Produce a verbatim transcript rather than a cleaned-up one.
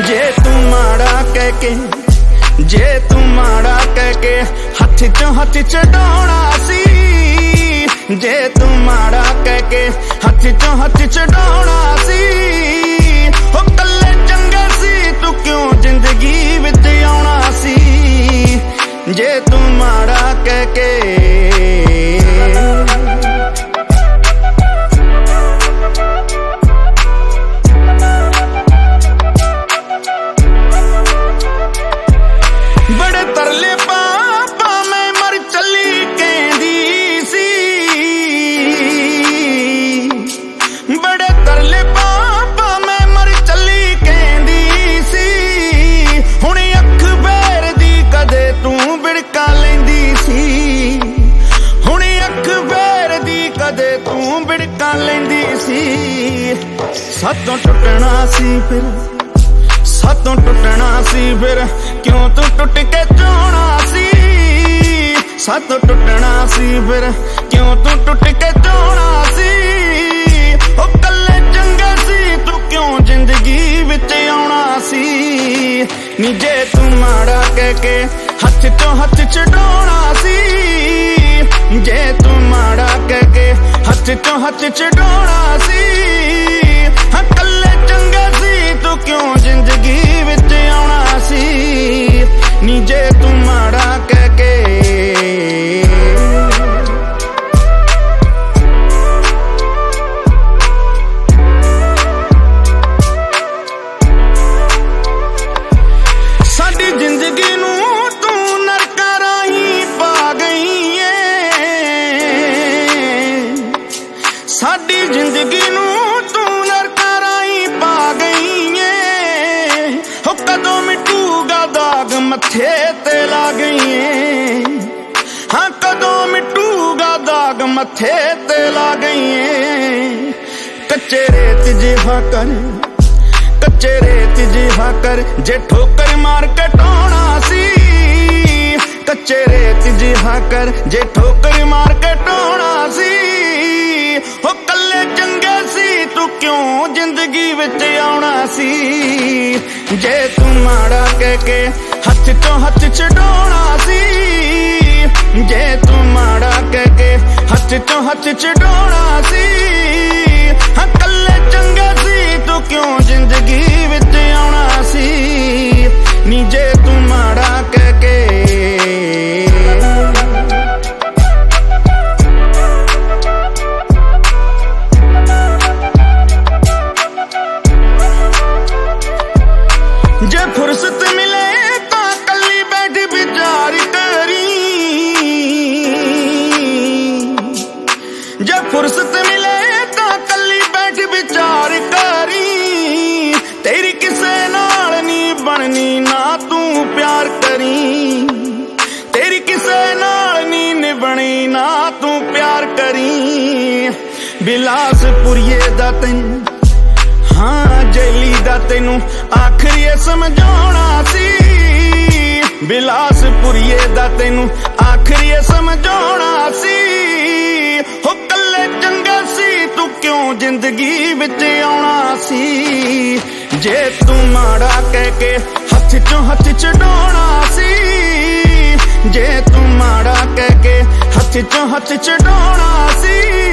जे तू माड़ा कह के जे तू माड़ा कह के हथ चो हथ चढ़ाउणा सी। जे तू माड़ा कह के हथ चो हथ चढ़ाउणा सी। ओ कल्ले चंगे सी तू क्यों जिंदगी विच आउणा सी। जे तू माड़ा कह के सातों टुटना सी फिर सातों टुटना सी फिर क्यों तू टुट के जाना सी। सातों टुटना सी फिर क्यों तू टुट के जाना सी। ओ कल्ले चंगे सी तू क्यों जिंदगी विच आउणा सी। नी जे तू माड़ा कह के हथ चो हथ चढ़ाउणा सी। जे तू माड़ा कह के हथ चो हथ चढ़ाउणा सी। कल्ले चंगे सी तू क्यों जिंदगी विच आउणा सी। नी जे तू माड़ा कह के साडी जिंदगी नू तू नरकां राहीं पा गई है। साडी जिंदगी नू कदों मिटूगा दाग मथे ते ला गई है। हाँ कदों मिटूगा दाग मथे ते ला गई है। कच्चे रेत जिहा कर कच्चे रेत जिहा कर जे ठोकर मार के टोना सी। कच्चे रेत जिहा कर जे ठोकर मार के टोना सी। हो कल्ले चंगे सी तू क्यों जिंदगी विच आउणा सी। जे तू माड़ा कह के हथ चो हथ चढ़ाउणा सी। जे तू माड़ा कह के हथ चो हथ चढ़ाउणा सी। हाँ कल्ले चंगे सी तू क्यों जिंदगी विच आउणा सी। नी जे तू माड़ा कह के जे फुर्सत मिले तो कल्ली बैठ विचार करी। जे फुर्सत मिले तो कल्ली बैठ विचार करी। तेरी किसे नाल नी बननी ना तू प्यार करी। तेरी किसे नाल नी निभनी ना तू प्यार करी। बिलासपुरिये दा तैनू हाँ जेली दा तैनू आखिरी समझाउणा सी। बिलासपुरिये दा तैनू आखिरी समझाउणा सी। हो कल्ले चंगे सी तू क्यों जिंदगी विच आउणा सी। जे तू माड़ा कह के हथ चो हथ चढ़ाउणा सी। जे तू माड़ा कह के हथ चो हथ चढ़ाउणा सी।